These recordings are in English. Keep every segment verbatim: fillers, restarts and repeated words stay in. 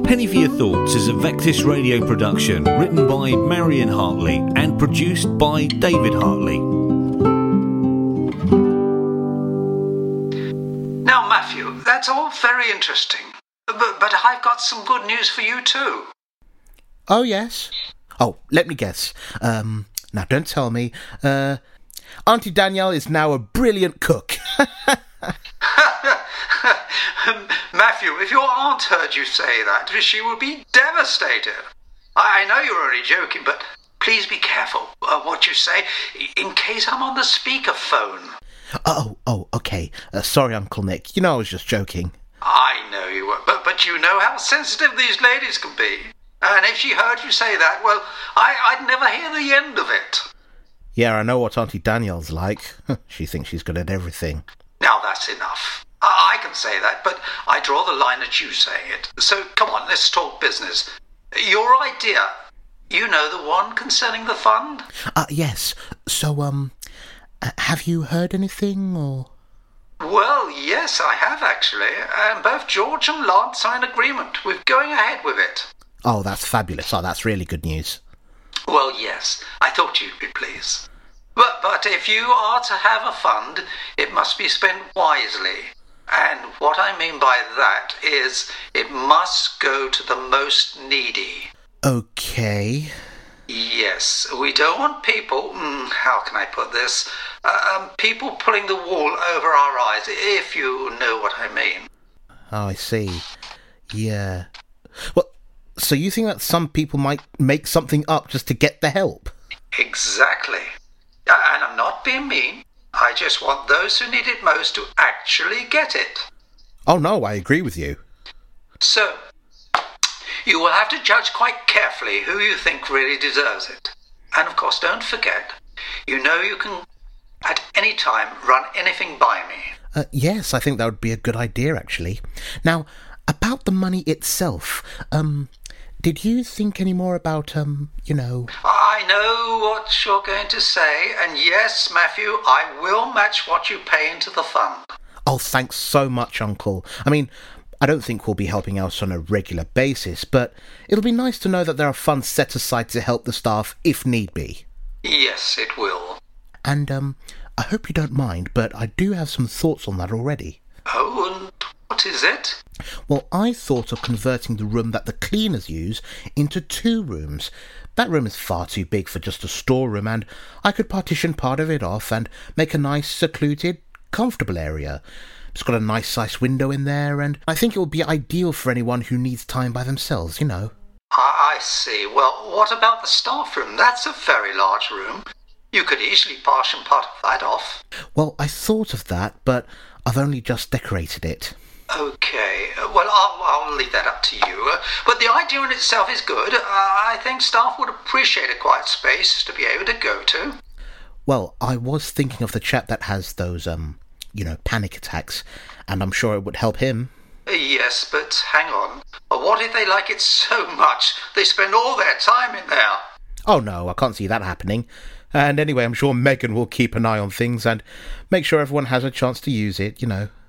Penny for Your Thoughts is a Vectis radio production written by Marion Hartley and produced by David Hartley. Now, Matthew, that's all very interesting, but, but I've got some good news for you too. Oh, yes? Oh, let me guess. Um, now, don't tell me. Uh, Auntie Danielle is now a brilliant cook. Matthew, if your aunt heard you say that, she would be devastated. I know you're only joking, but please be careful uh, what you say, in case I'm on the speakerphone. Oh, oh, okay. Uh, sorry, Uncle Nick. You know I was just joking. I know you were, but, but you know how sensitive these ladies can be. And if she heard you say that, well, I, I'd never hear the end of it. Yeah, I know what Auntie Danielle's like. She thinks she's good at everything. Now that's enough. I, I can say that, but I draw the line at you saying it. So come on, let's talk business. Your idea, you know, the one concerning the fund? Uh, yes. So, um, uh, have you heard anything, or...? Well, yes, I have, actually. And both George and Lance are in agreement with going ahead with it. Oh, that's fabulous. Oh, that's really good news. Well, yes, I thought you'd be pleased. But, but if you are to have a fund, it must be spent wisely. And what I mean by that is it must go to the most needy. Okay. Yes, we don't want people, mm, how can I put this, uh, um, people pulling the wool over our eyes, if you know what I mean. Oh, I see. Yeah. Well, so you think that some people might make something up just to get the help? Exactly. And I'm not being mean. I just want those who need it most to actually get it. Oh, no, I agree with you. So, you will have to judge quite carefully who you think really deserves it. And of course, don't forget, you know you can, at any time, run anything by me. Uh, yes, I think that would be a good idea, actually. Now, about the money itself, um... did you think any more about, um, you know... I know what you're going to say, and yes, Matthew, I will match what you pay into the fund. Oh, thanks so much, Uncle. I mean, I don't think we'll be helping out on a regular basis, but it'll be nice to know that there are funds set aside to help the staff if need be. Yes, it will. And, um, I hope you don't mind, but I do have some thoughts on that already. Oh, and what is it? Well, I thought of converting the room that the cleaners use into two rooms. That room is far too big for just a storeroom, and I could partition part of it off and make a nice, secluded, comfortable area. It's got a nice-sized window in there, and I think it would be ideal for anyone who needs time by themselves, you know. I, I see. Well, what about the staff room? That's a very large room. You could easily partition part of that off. Well, I thought of that, but I've only just decorated it. Okay, well, I'll, I'll leave that up to you. Uh, but the idea in itself is good. Uh, I think staff would appreciate a quiet space to be able to go to. Well, I was thinking of the chap that has those, um, you know, panic attacks, and I'm sure it would help him. Uh, yes, but hang on. Uh, what if they like it so much they spend all their time in there? Oh, no, I can't see that happening. And anyway, I'm sure Megan will keep an eye on things and make sure everyone has a chance to use it, you know.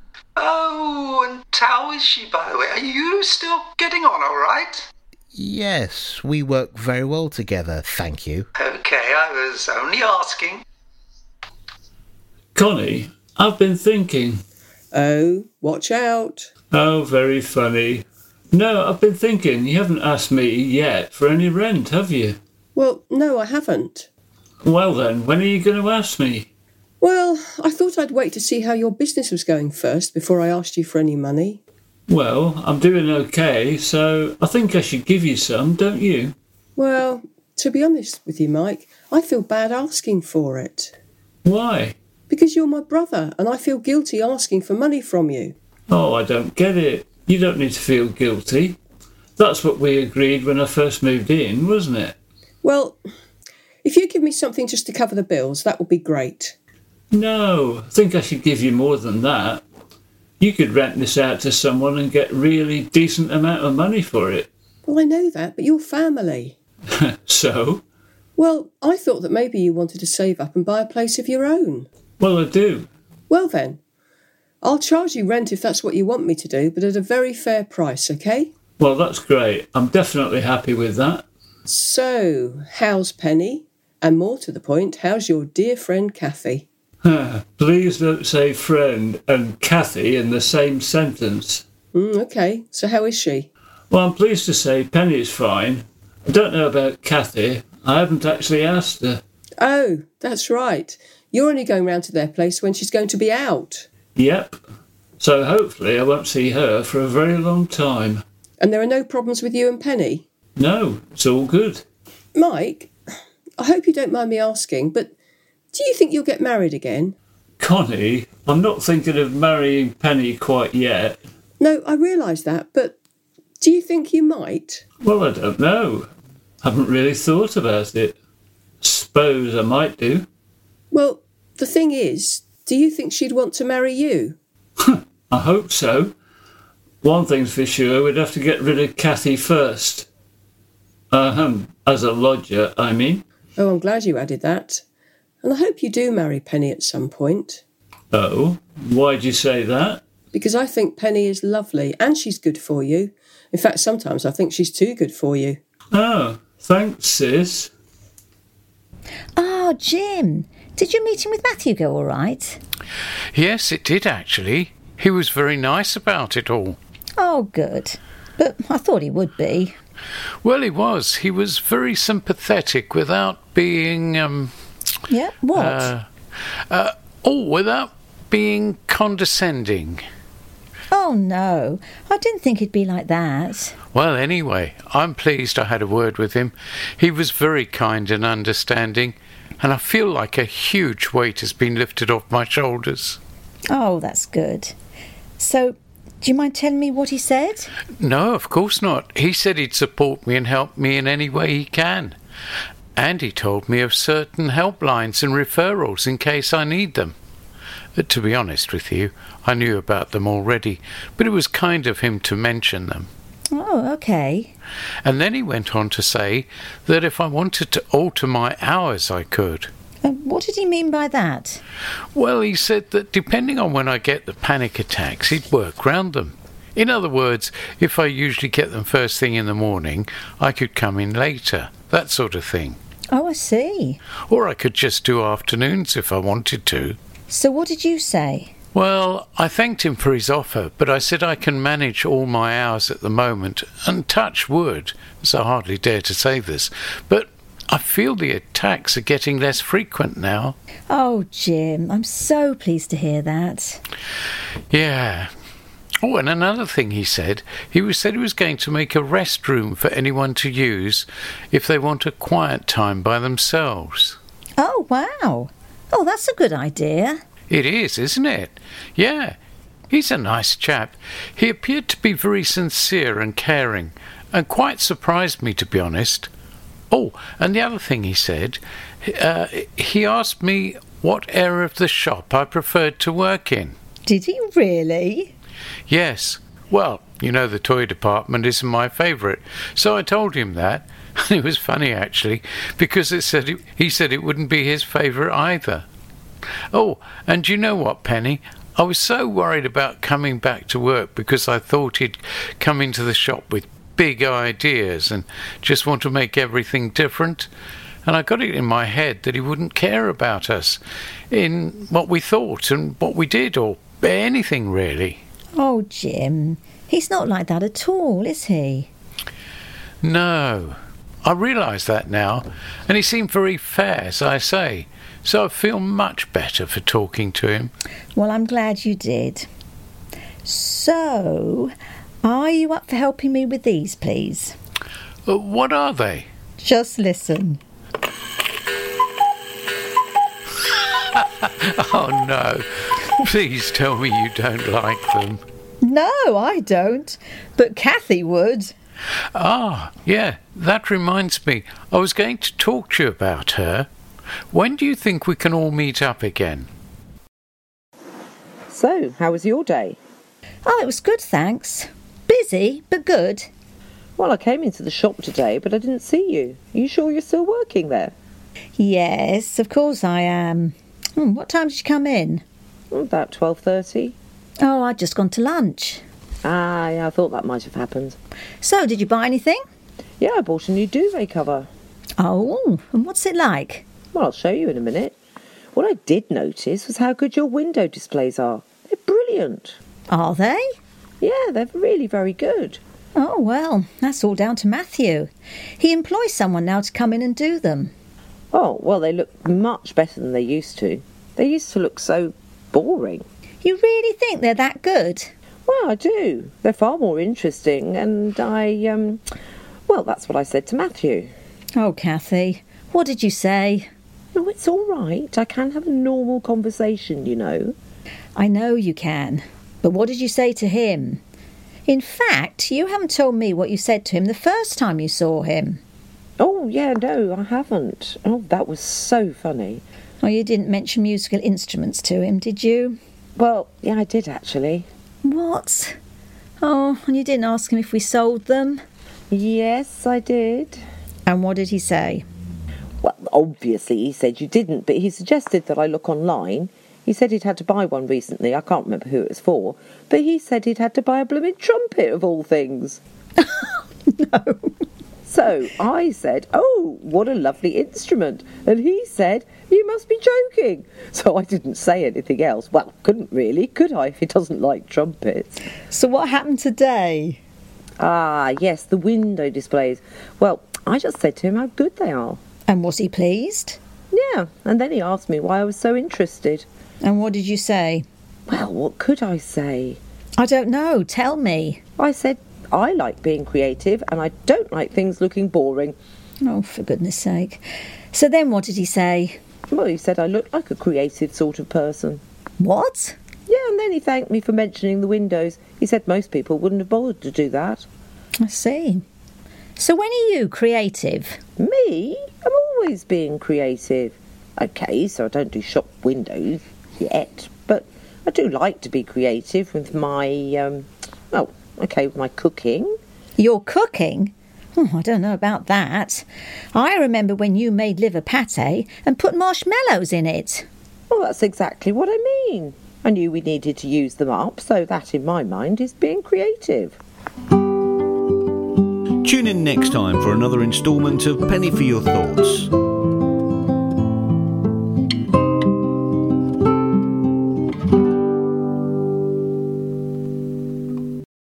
Oh, and how is she, by the way? Are you still getting on all right? Yes, we work very well together, thank you. Okay, I was only asking. Connie, I've been thinking. Oh, watch out. Oh, very funny. No, I've been thinking. You haven't asked me yet for any rent, have you? Well, no, I haven't. Well then, when are you going to ask me? Well, I thought I'd wait to see how your business was going first before I asked you for any money. Well, I'm doing okay, so I think I should give you some, don't you? Well, to be honest with you, Mike, I feel bad asking for it. Why? Because you're my brother, and I feel guilty asking for money from you. Oh, I don't get it. You don't need to feel guilty. That's what we agreed when I first moved in, wasn't it? Well, if you give me something just to cover the bills, that would be great. No, I think I should give you more than that. You could rent this out to someone and get really decent amount of money for it. Well, I know that, but you're family. So? Well, I thought that maybe you wanted to save up and buy a place of your own. Well, I do. Well then, I'll charge you rent if that's what you want me to do, but at a very fair price, okay? Well, that's great. I'm definitely happy with that. So, how's Penny? And more to the point, how's your dear friend Kathy? Please don't say friend and Kathy in the same sentence. Mm, OK, so how is she? Well, I'm pleased to say Penny's fine. I don't know about Kathy. I haven't actually asked her. Oh, that's right. You're only going round to their place when she's going to be out. Yep. So hopefully I won't see her for a very long time. And there are no problems with you and Penny? No, it's all good. Mike, I hope you don't mind me asking, but do you think you'll get married again? Connie, I'm not thinking of marrying Penny quite yet. No, I realise that, but do you think you might? Well, I don't know. Haven't really thought about it. Suppose I might do. Well, the thing is, do you think she'd want to marry you? I hope so. One thing's for sure, we'd have to get rid of Kathy first. Ahem, as a lodger, I mean. Oh, I'm glad you added that. And I hope you do marry Penny at some point. Oh, why'd you say that? Because I think Penny is lovely and she's good for you. In fact, sometimes I think she's too good for you. Oh, thanks, sis. Oh, Jim, did your meeting with Matthew go all right? Yes, it did actually. He was very nice about it all. Oh, good. But I thought he would be. Well, he was. He was very sympathetic without being, um... Yeah, what? Uh, uh, oh, without being condescending. Oh, no. I didn't think he'd be like that. Well, anyway, I'm pleased I had a word with him. He was very kind and understanding, and I feel like a huge weight has been lifted off my shoulders. Oh, that's good. So, do you mind telling me what he said? No, of course not. He said he'd support me and help me in any way he can. And he told me of certain helplines and referrals in case I need them. To be honest with you, I knew about them already, but it was kind of him to mention them. Oh, OK. And then he went on to say that if I wanted to alter my hours, I could. Uh, what did he mean by that? Well, he said that depending on when I get the panic attacks, he'd work round them. In other words, if I usually get them first thing in the morning, I could come in later, that sort of thing. Oh, I see. Or I could just do afternoons if I wanted to. So what did you say? Well, I thanked him for his offer, but I said I can manage all my hours at the moment, and touch wood, as I hardly dare to say this, but I feel the attacks are getting less frequent now. Oh, Jim, I'm so pleased to hear that. Yeah. Oh, and another thing he said, he was said he was going to make a rest room for anyone to use if they want a quiet time by themselves. Oh, wow. Oh, that's a good idea. It is, isn't it? Yeah. He's a nice chap. He appeared to be very sincere and caring, and quite surprised me, to be honest. Oh, and the other thing he said, uh, he asked me what area of the shop I preferred to work in. Did he really? Yes. Well, you know the toy department isn't my favourite, so I told him that. And it was funny, actually, because it said it, he said it wouldn't be his favourite either. Oh, and you know what, Penny? I was so worried about coming back to work because I thought he'd come into the shop with big ideas and just want to make everything different. And I got it in my head that he wouldn't care about us in what we thought and what we did, or anything really. Oh, Jim, he's not like that at all, is he? No, I realise that now, and he seemed very fair, as I say, so I feel much better for talking to him. Well, I'm glad you did. So, are you up for helping me with these, please? Uh, what are they? Just listen. Oh, no. Please tell me you don't like them. No, I don't. But Kathy would. Ah, yeah, that reminds me. I was going to talk to you about her. When do you think we can all meet up again? So, how was your day? Oh, it was good, thanks. Busy, but good. Well, I came into the shop today, but I didn't see you. Are you sure you're still working there? Yes, of course I am. Hmm, what time did you come in? About twelve thirty. Oh, I'd just gone to lunch. Ah, yeah, I thought that might have happened. So, did you buy anything? Yeah, I bought a new duvet cover. Oh, and what's it like? Well, I'll show you in a minute. What I did notice was how good your window displays are. They're brilliant. Are they? Yeah, they're really very good. Oh, well, that's all down to Matthew. He employs someone now to come in and do them. Oh, well, they look much better than they used to. They used to look so boring. You really think they're that good? Well, I do. They're far more interesting, and I, um... Well, that's what I said to Matthew. Oh, Kathy, what did you say? No, it's all right. I can have a normal conversation, you know. I know you can. But what did you say to him? In fact, you haven't told me what you said to him the first time you saw him. Oh, yeah, no, I haven't. Oh, that was so funny. Oh, you didn't mention musical instruments to him, did you? Well, yeah, I did, actually. What? Oh, and you didn't ask him if we sold them? Yes, I did. And what did he say? Well, obviously he said you didn't, but he suggested that I look online. He said he'd had to buy one recently. I can't remember who it was for. But he said he'd had to buy a blooming trumpet, of all things. No. So I said, oh, what a lovely instrument. And he said, you must be joking. So I didn't say anything else. Well, couldn't really, could I, if he doesn't like trumpets? So what happened today? Ah, yes, the window displays. Well, I just said to him how good they are. And was he pleased? Yeah, and then he asked me why I was so interested. And what did you say? Well, what could I say? I don't know. Tell me. I said I like being creative and I don't like things looking boring. Oh, for goodness sake. So then what did he say? Well, he said I looked like a creative sort of person. What? Yeah, and then he thanked me for mentioning the windows. He said most people wouldn't have bothered to do that. I see. So when are you creative? Me? I'm always being creative. OK, so I don't do shop windows yet, but I do like to be creative with my, um, well, OK, with my cooking. Your cooking? Oh, I don't know about that. I remember when you made liver pâté and put marshmallows in it. Well, that's exactly what I mean. I knew we needed to use them up, so that, in my mind, is being creative. Tune in next time for another instalment of Penny for Your Thoughts.